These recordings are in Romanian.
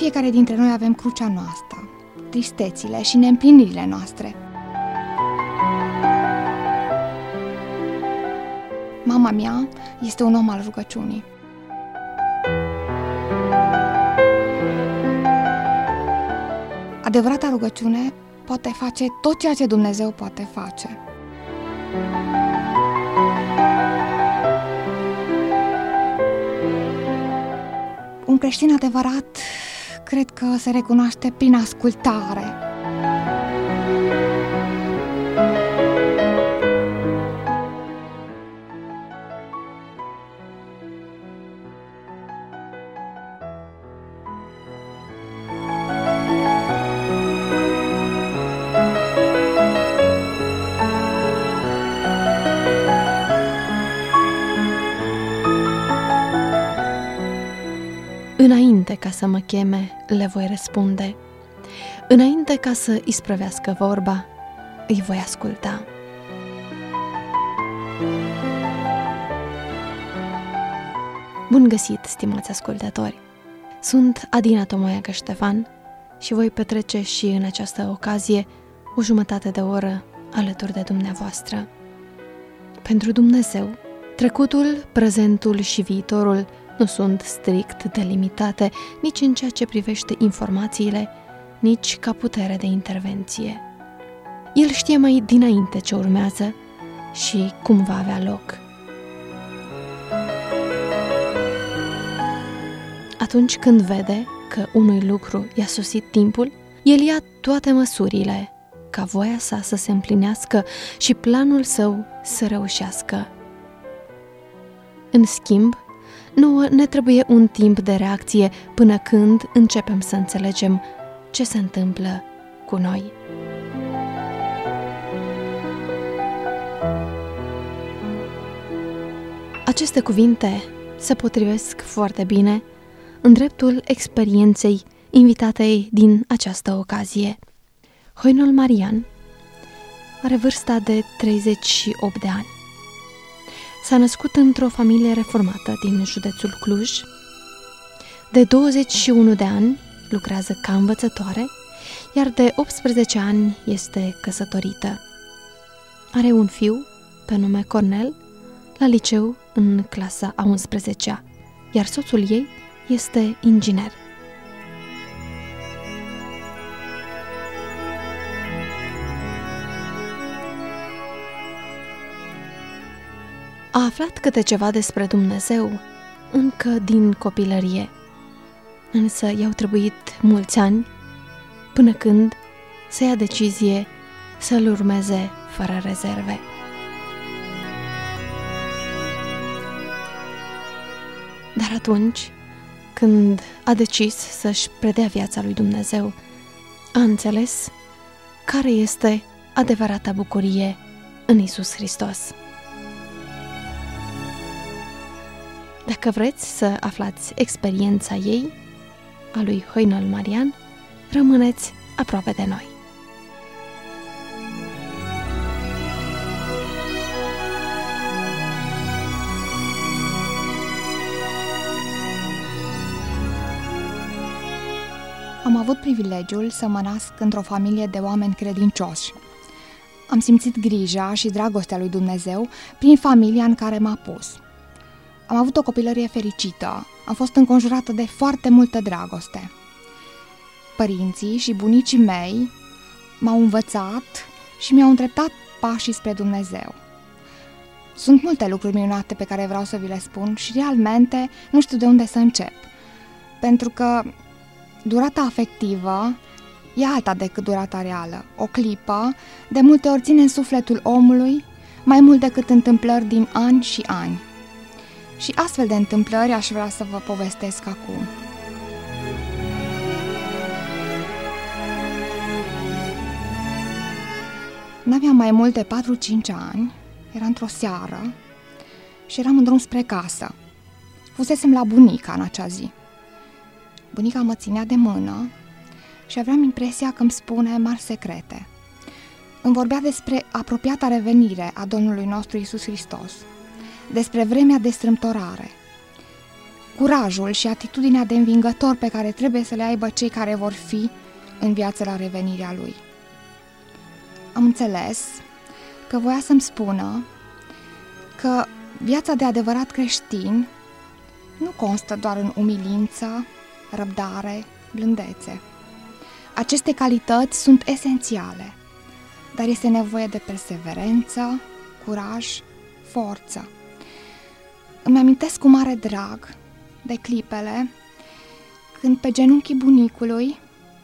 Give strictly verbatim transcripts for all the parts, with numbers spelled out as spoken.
fiecare dintre noi avem crucea noastră, tristețile și neîmplinirile noastre. Mama mea este un om al rugăciunii. Adevărata rugăciune poate face tot ceea ce Dumnezeu poate face. Un creștin adevărat cred că se recunoaște prin ascultare. Înainte ca să mă cheme, le voi răspunde. Înainte ca să isprăvească vorba, îi voi asculta. Bun găsit, stimați ascultători! Sunt Adina Tomoiacă Ștefan și voi petrece și în această ocazie o jumătate de oră alături de dumneavoastră. Pentru Dumnezeu, trecutul, prezentul și viitorul nu sunt strict delimitate nici în ceea ce privește informațiile, nici ca putere de intervenție. El știe mai dinainte ce urmează și cum va avea loc. Atunci când vede că unui lucru i-a sosit timpul, el ia toate măsurile ca voia sa să se împlinească și planul său să reușească. În schimb, nouă ne trebuie un timp de reacție până când începem să înțelegem ce se întâmplă cu noi. Aceste cuvinte se potrivesc foarte bine în dreptul experienței invitatei din această ocazie. Hoinol Marian are vârsta de treizeci și opt de ani. S-a născut într-o familie reformată din județul Cluj. De douăzeci și unu de ani lucrează ca învățătoare, iar de optsprezece ani este căsătorită. Are un fiu pe nume Cornel, la liceu în clasa a unsprezecea, iar soțul ei este inginer. A aflat câte ceva despre Dumnezeu încă din copilărie, însă i-au trebuit mulți ani până când să ia decizie să-L urmeze fără rezerve. Dar atunci, când a decis să-și predea viața lui Dumnezeu, a înțeles care este adevărata bucurie în Iisus Hristos. Dacă vreți să aflați experiența ei, a lui Hoinol Marian, rămâneți aproape de noi. Am avut privilegiul să mă nasc într-o familie de oameni credincioși. Am simțit grija și dragostea lui Dumnezeu prin familia în care m-a pus. Am avut o copilărie fericită, am fost înconjurată de foarte multă dragoste. Părinții și bunicii mei m-au învățat și mi-au îndreptat pașii spre Dumnezeu. Sunt multe lucruri minunate pe care vreau să vi le spun și realmente nu știu de unde să încep, pentru că durata afectivă e alta decât durata reală. O clipă de multe ori ține în sufletul omului mai mult decât întâmplări din ani și ani. Și astfel de întâmplări aș vrea să vă povestesc acum. N-aveam mai mult de patru-cinci ani, era într-o seară și eram în drum spre casă. Fusesem la bunica în acea zi. Bunica mă ținea de mână și aveam impresia că îmi spune mari secrete. Îmi vorbea despre apropiata revenire a Domnului nostru Iisus Hristos, despre vremea de strâmtorare. curajul și atitudinea de învingător pe care trebuie să le aibă cei care vor fi în viață la revenirea lui. Am înțeles că voia să-mi spună că viața de adevărat creștin nu constă doar în umilință, răbdare, blândețe. Aceste calități sunt esențiale, dar este nevoie de perseverență, curaj, forță. Îmi amintesc cu mare drag de clipele când pe genunchii bunicului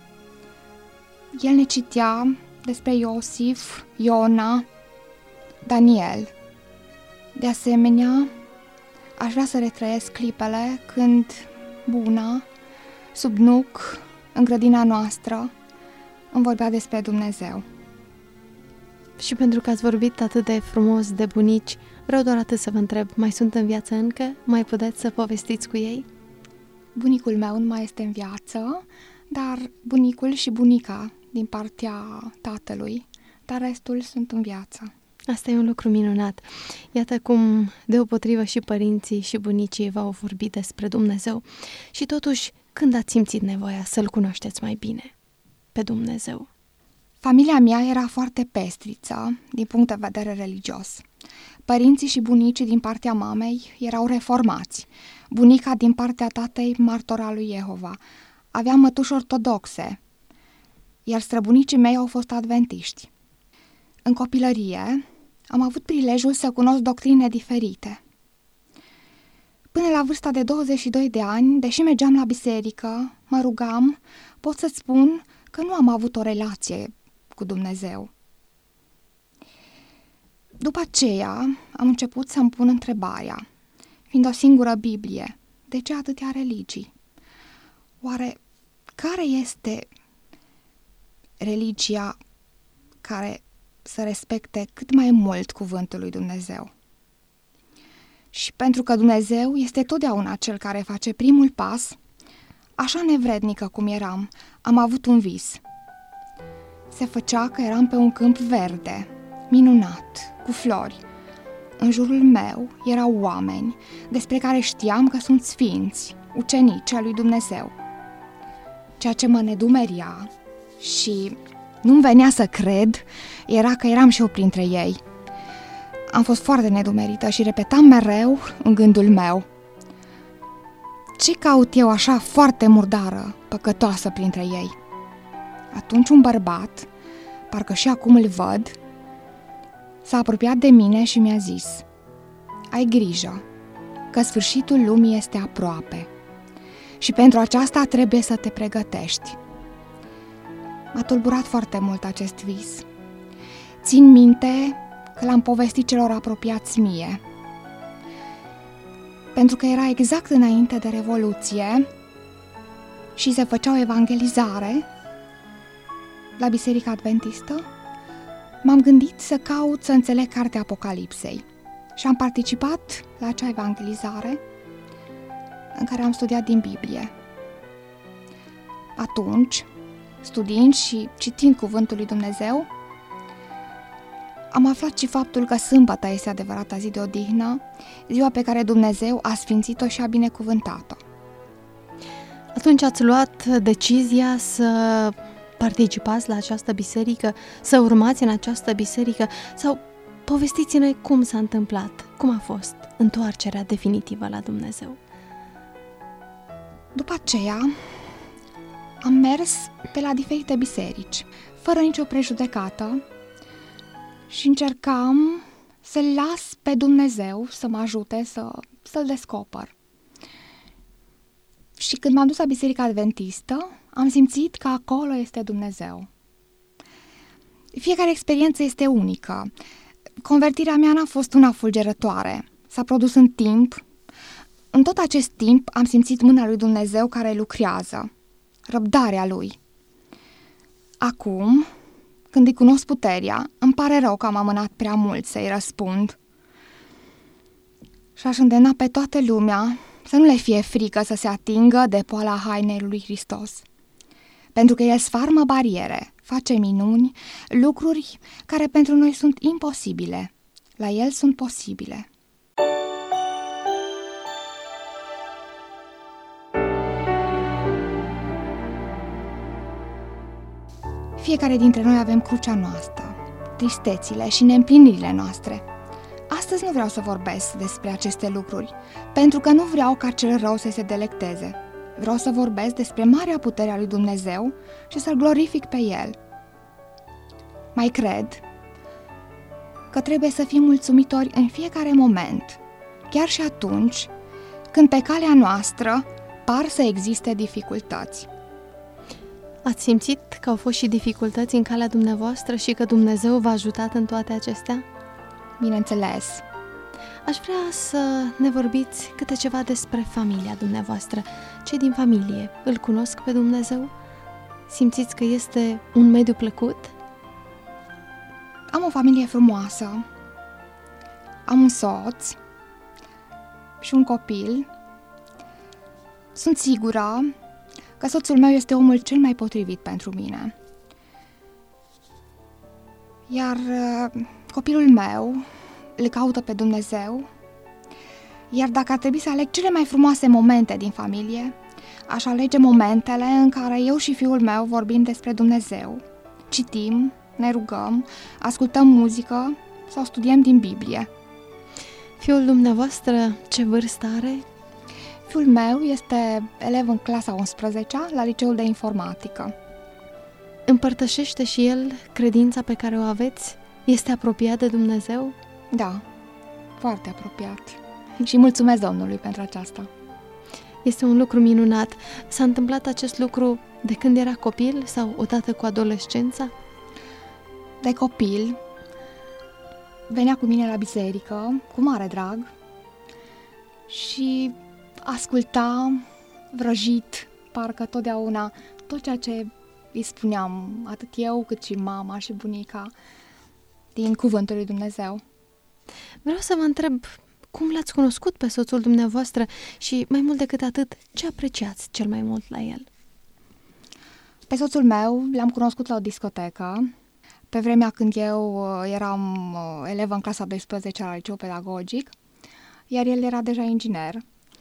el ne citea despre Iosif, Iona, Daniel. De asemenea, aș vrea să retrăiesc clipele când buna, sub nuc, în grădina noastră, îmi vorbea despre Dumnezeu. Și pentru că ați vorbit atât de frumos de bunici, vreau doar atât să vă întreb, mai sunt în viață încă? Mai puteți să povestiți cu ei? Bunicul meu nu mai este în viață, dar bunicul și bunica din partea tatălui, dar restul sunt în viață. Asta e un lucru minunat. Iată cum, deopotrivă, și părinții și bunicii v-au vorbit despre Dumnezeu. Și totuși, când ați simțit nevoia să-L cunoașteți mai bine pe Dumnezeu? Familia mea era foarte pestriță din punct de vedere religios. Părinții și bunicii din partea mamei erau reformați. Bunica din partea tatei, martora lui Jehova. Avea mătuși ortodoxe, iar străbunicii mei au fost adventiști. În copilărie am avut prilejul să cunosc doctrine diferite. Până la vârsta de douăzeci și doi de ani, deși mergeam la biserică, mă rugam, pot să-ți spun că nu am avut o relație cu Dumnezeu. După aceea am început să-mi pun întrebarea, fiind o singură Biblie, de ce atâtea religii? Oare care este religia care să respecte cât mai mult cuvântul lui Dumnezeu? Și pentru că Dumnezeu este totdeauna cel care face primul pas, așa nevrednică cum eram, am avut un vis. Se făcea că eram pe un câmp verde, minunat, cu flori. În jurul meu erau oameni despre care știam că sunt sfinți, ucenici ai lui Dumnezeu. Ceea ce mă nedumeria și nu-mi venea să cred era că eram și eu printre ei. Am fost foarte nedumerită și repetam mereu în gândul meu: ce caut eu așa foarte murdară, păcătoasă printre ei? Atunci un bărbat, parcă și acum îl văd, s-a apropiat de mine și mi-a zis: ai grijă, că sfârșitul lumii este aproape și pentru aceasta trebuie să te pregătești. M-a tulburat foarte mult acest vis. Țin minte că l-am povestit celor apropiați mie, pentru că era exact înainte de Revoluție și se făcea o evangelizare la Biserica Adventistă. M-am gândit să caut să înțeleg cartea Apocalipsei și am participat la acea evangelizare în care am studiat din Biblie. Atunci, studiind și citind cuvântul lui Dumnezeu, am aflat și faptul că sâmbăta este adevărata zi de odihnă, ziua pe care Dumnezeu a sfințit-o și a binecuvântat-o. Atunci ați luat decizia să participați la această biserică, să urmați în această biserică, sau povestiți-ne cum s-a întâmplat, cum a fost întoarcerea definitivă la Dumnezeu. După aceea am mers pe la diferite biserici, fără nicio prejudecată, și încercam să-L las pe Dumnezeu să mă ajute să, să-L descoper. Și când m-am dus la Biserica Adventistă, am simțit că acolo este Dumnezeu. Fiecare experiență este unică. Convertirea mea n-a fost una fulgerătoare. S-a produs în timp. În tot acest timp am simțit mâna lui Dumnezeu care lucrează, răbdarea Lui. Acum, când îi cunosc puterea, îmi pare rău că am amânat prea mult să-i răspund. Și aș îndemna pe toată lumea să nu le fie frică să se atingă de poala hainei lui Hristos. Pentru că El sfarmă bariere, face minuni, lucruri care pentru noi sunt imposibile. La El sunt posibile. Fiecare dintre noi avem crucea noastră, tristețile și neîmplinirile noastre. Astăzi nu vreau să vorbesc despre aceste lucruri, pentru că nu vreau ca cel rău să se delecteze. Vreau să vorbesc despre marea putere a lui Dumnezeu și să-L glorific pe El. Mai cred că trebuie să fim mulțumitori în fiecare moment, chiar și atunci când pe calea noastră par să existe dificultăți. Ați simțit că au fost și dificultăți în calea dumneavoastră și că Dumnezeu v-a ajutat în toate acestea? Bineînțeles. Aș vrea să ne vorbiți câte ceva despre familia dumneavoastră. Cei din familie îl cunosc pe Dumnezeu? Simțiți că este un mediu plăcut? Am o familie frumoasă, am un soț și un copil. Sunt sigură că soțul meu este omul cel mai potrivit pentru mine. Iar uh, copilul meu îl caută pe Dumnezeu. Iar dacă ar trebui să aleg cele mai frumoase momente din familie, aș alege momentele în care eu și fiul meu vorbim despre Dumnezeu, citim, ne rugăm, ascultăm muzică sau studiem din Biblie. Fiul dumneavoastră ce vârstă are? Fiul meu este elev în clasa a unsprezecea la liceul de informatică. Împărtășește și el credința pe care o aveți? Este apropiat de Dumnezeu? Da, foarte apropiat. Și mulțumesc Domnului pentru aceasta. Este un lucru minunat. S-a întâmplat acest lucru de când era copil sau odată cu adolescența? De copil venea cu mine la biserică, cu mare drag, și asculta vrăjit, parcă totdeauna, tot ceea ce îi spuneam, atât eu cât și mama și bunica, din cuvântul lui Dumnezeu. Vreau să vă întreb, cum l-ați cunoscut pe soțul dumneavoastră și, mai mult decât atât, ce apreciați cel mai mult la el? Pe soțul meu l-am cunoscut la o discotecă, pe vremea când eu eram elevă în clasa a doisprezecea la liceu pedagogic, iar el era deja inginer.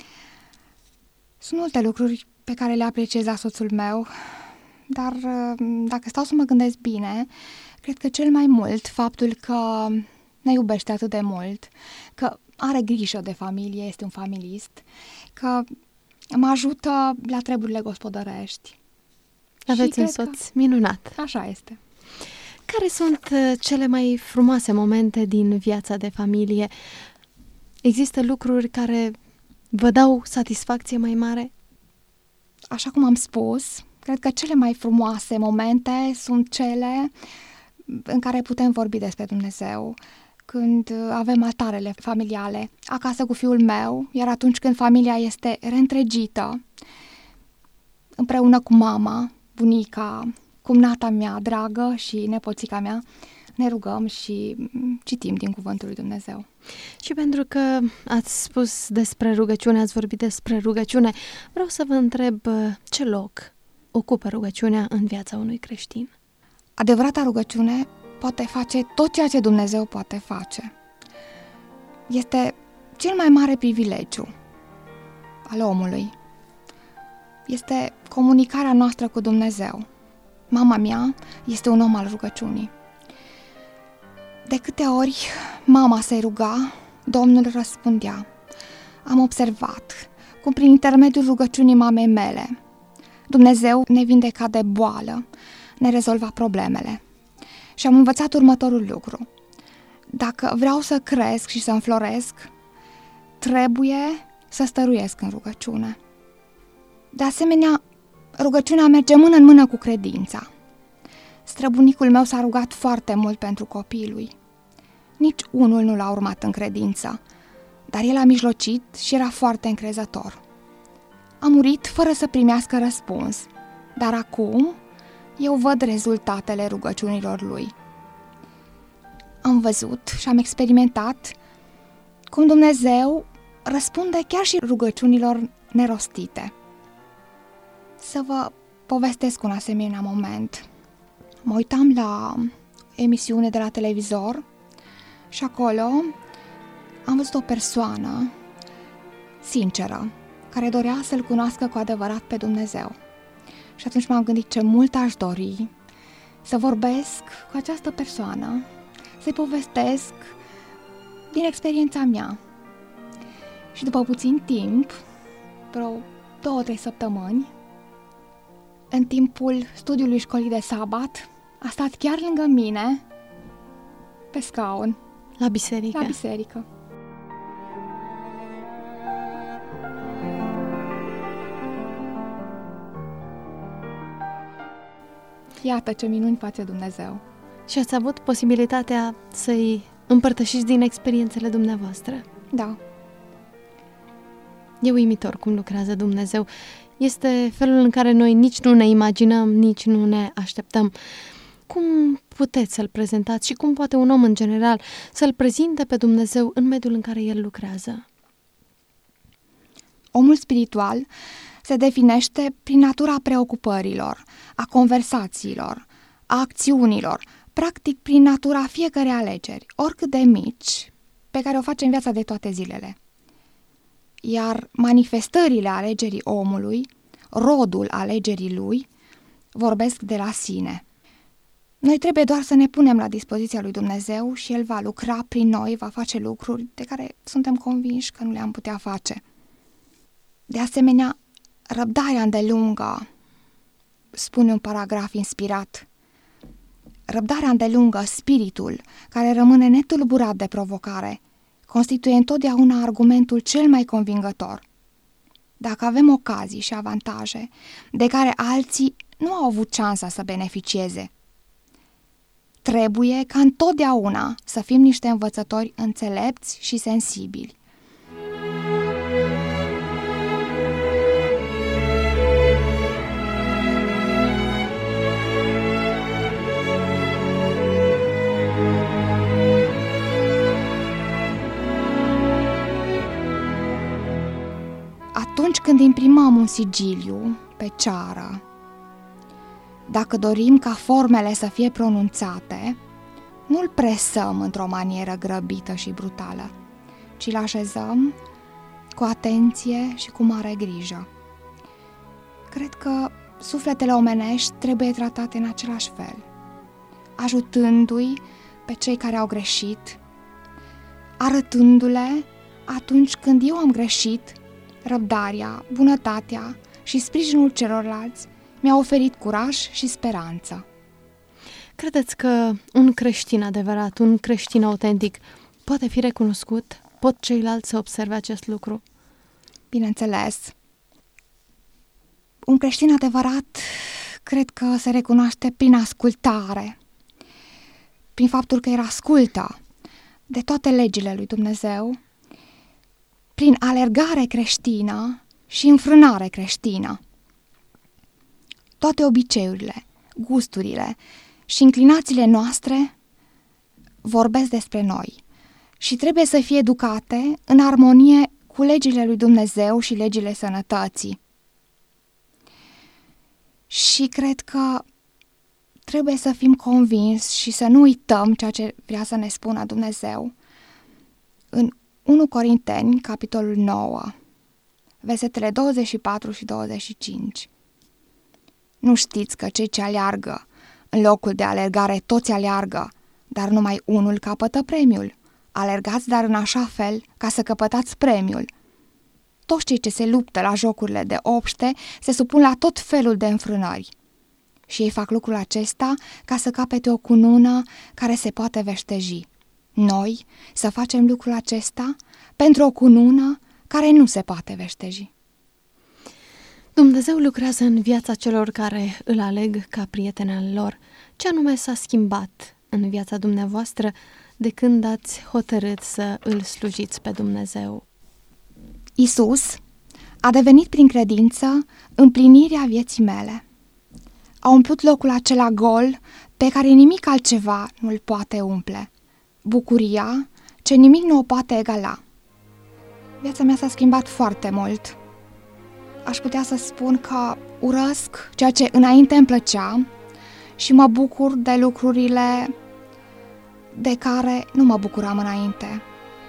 Sunt multe lucruri pe care le apreciez la soțul meu, dar dacă stau să mă gândesc bine, cred că cel mai mult faptul că ne iubește atât de mult, că are grijă de familie, este un familist, că mă ajută la treburile gospodărești. Aveți un soț că... minunat. Așa este. Care sunt cele mai frumoase momente din viața de familie? Există lucruri care vă dau satisfacție mai mare? Așa cum am spus, cred că cele mai frumoase momente sunt cele în care putem vorbi despre Dumnezeu, când avem altarele familiale acasă cu fiul meu, iar atunci când familia este reîntregită, împreună cu mama, bunica, cumnata mea dragă și nepoțica mea, ne rugăm și citim din cuvântul lui Dumnezeu. Și pentru că ați spus despre rugăciune, ați vorbit despre rugăciune, vreau să vă întreb ce loc ocupă rugăciunea în viața unui creștin? Adevărata rugăciune poate face tot ceea ce Dumnezeu poate face. Este cel mai mare privilegiu al omului. Este comunicarea noastră cu Dumnezeu. Mama mea este un om al rugăciunii. De câte ori mama se ruga, Domnul răspundea. Am observat cum prin intermediul rugăciunii mamei mele, Dumnezeu ne vindeca de boală, ne rezolva problemele. Și am învățat următorul lucru. Dacă vreau să cresc și să înfloresc, trebuie să stăruiesc în rugăciune. De asemenea, rugăciunea merge mână în mână cu credința. Străbunicul meu s-a rugat foarte mult pentru copiii lui. Nici unul nu l-a urmat în credință, dar el a mijlocit și era foarte încrezător. A murit fără să primească răspuns, dar acum eu văd rezultatele rugăciunilor lui. Am văzut și am experimentat cum Dumnezeu răspunde chiar și rugăciunilor nerostite. Să vă povestesc un asemenea moment. Mă uitam la emisiune de la televizor și acolo am văzut o persoană sinceră care dorea să-L cunoască cu adevărat pe Dumnezeu. Și atunci m-am gândit ce mult aș dori să vorbesc cu această persoană, să-i povestesc din experiența mea. Și după puțin timp, vreo două, trei săptămâni, în timpul studiului școlii de sabat, a stat chiar lângă mine, pe scaun. La biserică. La biserică. Iată ce minuni face Dumnezeu. Și ați avut posibilitatea să-i împărtășiți din experiențele dumneavoastră. Da. E uimitor cum lucrează Dumnezeu. Este felul în care noi nici nu ne imaginăm, nici nu ne așteptăm. Cum puteți să-L prezentați și cum poate un om în general să-L prezinte pe Dumnezeu în mediul în care El lucrează? Omul spiritual se definește prin natura preocupărilor, a conversațiilor, a acțiunilor, practic prin natura fiecărei alegeri, oricât de mici, pe care o face în viața de toate zilele. Iar manifestările alegerii omului, rodul alegerii lui, vorbesc de la sine. Noi trebuie doar să ne punem la dispoziția lui Dumnezeu și El va lucra prin noi, va face lucruri de care suntem convinși că nu le-am putea face. De asemenea, răbdarea îndelungă, spune un paragraf inspirat, răbdarea îndelungă, spiritul, care rămâne netulburat de provocare, constituie întotdeauna argumentul cel mai convingător. Dacă avem ocazii și avantaje de care alții nu au avut șansa să beneficieze, trebuie ca întotdeauna să fim niște învățători înțelepți și sensibili. Atunci când imprimăm un sigiliu pe ceară, dacă dorim ca formele să fie pronunțate, nu-l presăm într-o manieră grăbită și brutală, ci îl așezăm cu atenție și cu mare grijă. Cred că sufletele omenești trebuie tratate în același fel, ajutându-i pe cei care au greșit, arătându-le atunci când eu am greșit, răbdarea, bunătatea și sprijinul celorlalți mi-au oferit curaj și speranță. Credeți că un creștin adevărat, un creștin autentic, poate fi recunoscut? Pot ceilalți să observe acest lucru? Bineînțeles. Un creștin adevărat cred că se recunoaște prin ascultare, prin faptul că el ascultă de toate legile lui Dumnezeu, prin alergare creștină și înfrânare creștină. Toate obiceiurile, gusturile și inclinațiile noastre vorbesc despre noi și trebuie să fie educate în armonie cu legile lui Dumnezeu și legile sănătății. Și cred că trebuie să fim convinși și să nu uităm ceea ce vrea să ne spună Dumnezeu în unu Corinteni, capitolul nouă, versetele douăzeci și patru și douăzeci și cinci. Nu știți că cei ce aleargă în locul de alergare toți aleargă, dar numai unul capătă premiul. Alergați dar în așa fel ca să căpătați premiul. Toți cei ce se luptă la jocurile de obște se supun la tot felul de înfrânări. Și ei fac lucrul acesta ca să capete o cunună care se poate veșteji. Noi să facem lucrul acesta pentru o cunună care nu se poate veșteji. Dumnezeu lucrează în viața celor care îl aleg ca prieten al lor. Ce anume s-a schimbat în viața dumneavoastră de când ați hotărât să îl slujiți pe Dumnezeu? Iisus a devenit prin credință împlinirea vieții mele. A umplut locul acela gol pe care nimic altceva nu-l poate umple. Bucuria ce nimic nu o poate egala. Viața mea s-a schimbat foarte mult. Aș putea să spun că urăsc ceea ce înainte îmi plăcea și mă bucur de lucrurile de care nu mă bucuram înainte.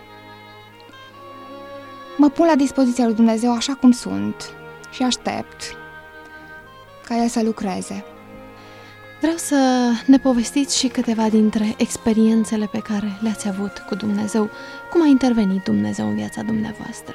Mă pun la dispoziția lui Dumnezeu așa cum sunt și aștept ca El să lucreze. Vreau să ne povestiți și câteva dintre experiențele pe care le-ați avut cu Dumnezeu. Cum a intervenit Dumnezeu în viața dumneavoastră?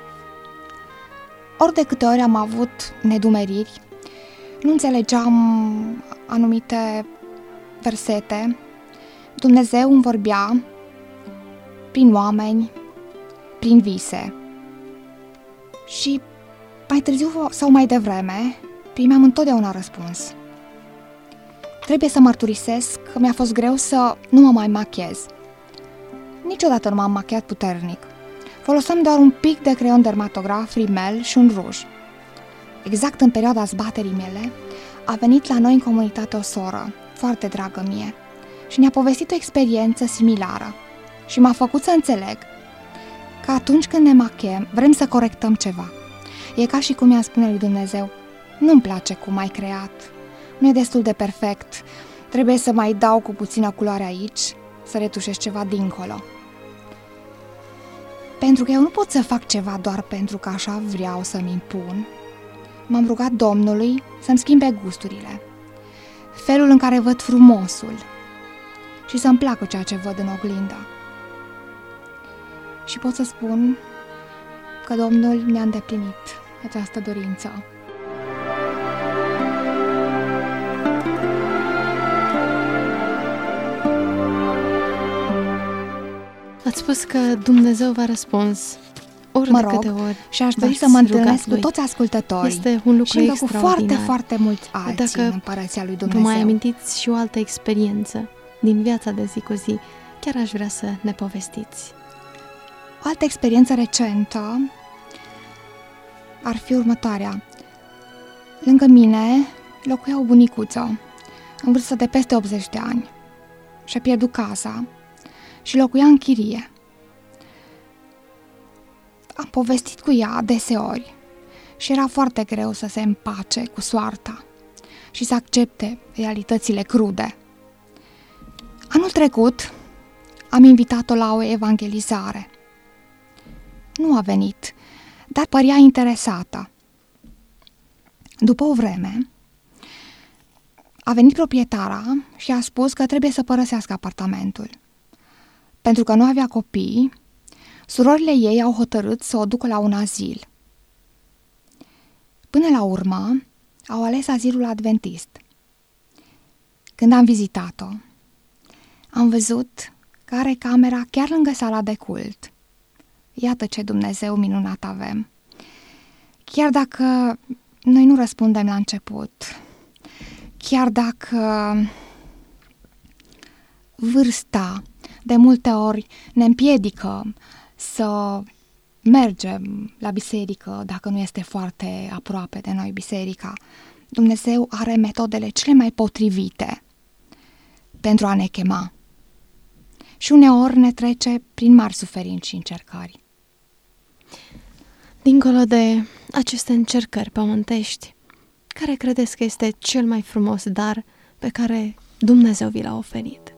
Ori de câte ori am avut nedumeriri, nu înțelegeam anumite versete, Dumnezeu îmi vorbea prin oameni, prin vise. Și mai târziu sau mai devreme, primeam întotdeauna răspuns. Trebuie să mărturisesc că mi-a fost greu să nu mă mai machiez. Niciodată nu m-am machiat puternic. Foloseam doar un pic de creion dermatograf, rimel și un ruj. Exact în perioada zbaterii mele, a venit la noi în comunitate o soră, foarte dragă mie, și ne-a povestit o experiență similară și m-a făcut să înțeleg că atunci când ne machem, vrem să corectăm ceva. E ca și cum i-am spune lui Dumnezeu: nu-mi place cum ai creat, nu e destul de perfect, trebuie să mai dau cu puțină culoare aici, să retușez ceva dincolo. Pentru că eu nu pot să fac ceva doar pentru că așa vreau să-mi impun, m-am rugat Domnului să-mi schimbe gusturile, felul în care văd frumosul și să-mi placă ceea ce văd în oglindă. Și pot să spun că Domnul mi-a îndeplinit această dorință. Ați spus că Dumnezeu v-a răspuns ori mă de rog, câte ori. Și aș dori să mă întâlnesc cu toți ascultătorii. Este un lucru și încă cu foarte, extraordinar. foarte mulți alții Dacă în Împărăția lui vă Dumnezeu. mai amintiți și o altă experiență din viața de zi cu zi, chiar aș vrea să ne povestiți. O altă experiență recentă ar fi următoarea. Lângă mine locuia o bunicuță în vârstă de peste optzeci de ani. Și-a pierdut casa și locuia în chirie. Am povestit cu ea adeseori și era foarte greu să se împace cu soarta și să accepte realitățile crude. Anul trecut am invitat-o la o evangelizare. Nu a venit, dar părea interesată. După o vreme, a venit proprietara și a spus că trebuie să părăsească apartamentul. Pentru că nu avea copii, surorile ei au hotărât să o ducă la un azil. Până la urmă, au ales azilul adventist. Când am vizitat-o, am văzut că are camera chiar lângă sala de cult. Iată ce Dumnezeu minunat avem! Chiar dacă noi nu răspundem la început, chiar dacă vârsta de multe ori ne împiedică să mergem la biserică dacă nu este foarte aproape de noi biserica, Dumnezeu are metodele cele mai potrivite pentru a ne chema. Și uneori ne trece prin mari suferinți și încercări. Dincolo de aceste încercări pământești, care credeți că este cel mai frumos dar pe care Dumnezeu vi l-a oferit?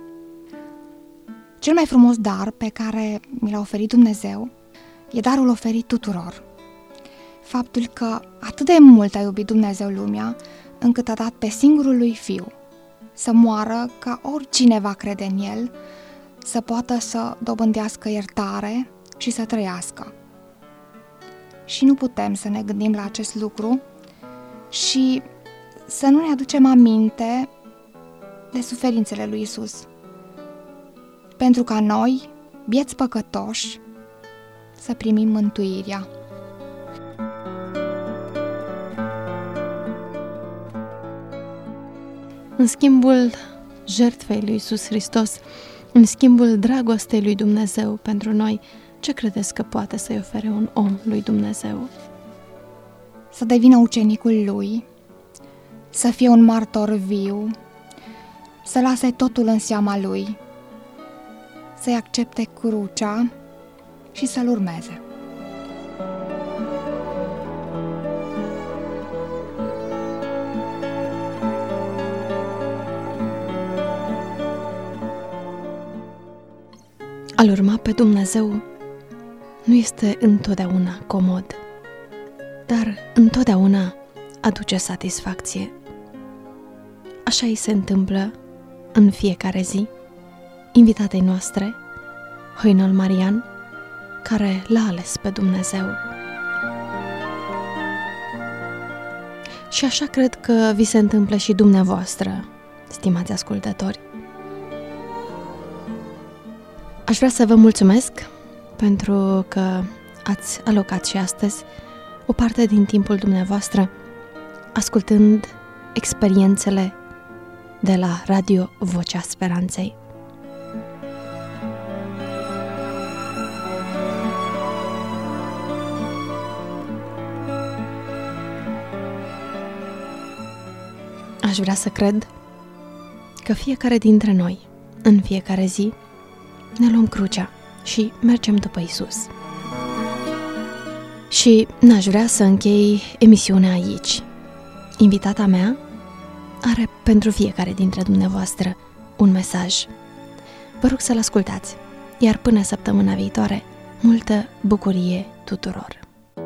Cel mai frumos dar pe care mi l-a oferit Dumnezeu e darul oferit tuturor. Faptul că atât de mult a iubit Dumnezeu lumea, încât a dat pe singurul lui Fiu să moară ca oricine va crede în El, să poată să dobândească iertare și să trăiască. Și nu putem să ne gândim la acest lucru și să nu ne aducem aminte de suferințele lui Isus. Pentru ca noi, bieți păcătoși, să primim mântuirea. În schimbul jertfei lui Iisus Hristos, în schimbul dragostei lui Dumnezeu pentru noi, ce credeți că poate să-i ofere un om lui Dumnezeu? Să devină ucenicul lui, să fie un martor viu, să lase totul în seama lui, să-i accepte crucea și să-l urmeze. A-L urma pe Dumnezeu nu este întotdeauna comod, dar întotdeauna aduce satisfacție. așa îi se întâmplă în fiecare zi invitatei noastre, Hoinol Marian, care l-a ales pe Dumnezeu. Și așa cred că vi se întâmplă și dumneavoastră, stimați ascultători. Aș vrea să vă mulțumesc pentru că ați alocat și astăzi o parte din timpul dumneavoastră ascultând experiențele de la Radio Vocea Speranței. Aș vrea să cred că fiecare dintre noi, în fiecare zi, ne luăm crucea și mergem după Isus. Și n-aș vrea să închei emisiunea aici. Invitata mea are pentru fiecare dintre dumneavoastră un mesaj. Vă rog să-l ascultați, iar până săptămâna viitoare, multă bucurie tuturor!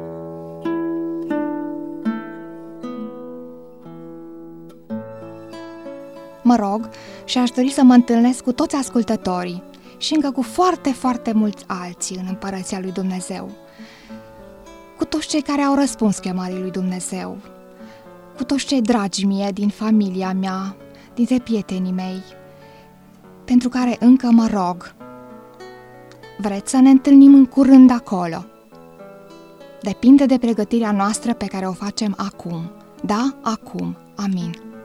Mă rog și aș dori să mă întâlnesc cu toți ascultătorii și încă cu foarte, foarte mulți alții în Împărăția lui Dumnezeu, cu toți cei care au răspuns chemării lui Dumnezeu, cu toți cei dragi mie din familia mea, dintre prietenii mei, pentru care încă mă rog. Vreți să ne întâlnim în curând acolo? Depinde de pregătirea noastră pe care o facem acum. Da, acum. Amin.